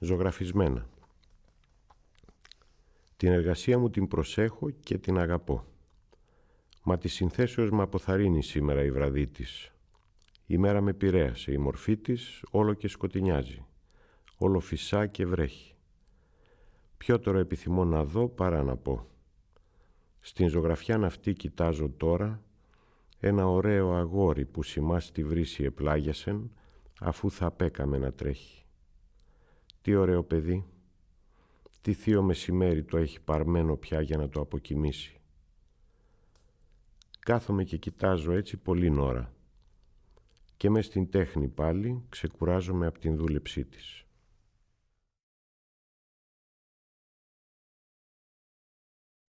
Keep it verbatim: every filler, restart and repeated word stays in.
ζωγραφισμένα. Την εργασία μου την προσέχω και την αγαπώ. Μα τη συνθέσεως με αποθαρρύνει σήμερα η βραδύ της. Η μέρα με επηρέασε, η μορφή της όλο και σκοτεινιάζει. Όλο φυσά και βρέχει. Πιότερο επιθυμώ να δω παρά να πω. Στην ζωγραφιάν αυτή κοιτάζω τώρα ένα ωραίο αγόρι που σημά στη βρύση επλάγιασεν αφού θα απέκαμε να τρέχει. Τι ωραίο παιδί, τι θείο μεσημέρι το έχει παρμένο πια για να το αποκοιμήσει. Κάθομαι και κοιτάζω έτσι πολλήν ώρα και μες στην τέχνη πάλι ξεκουράζομαι από την δούλεψή της.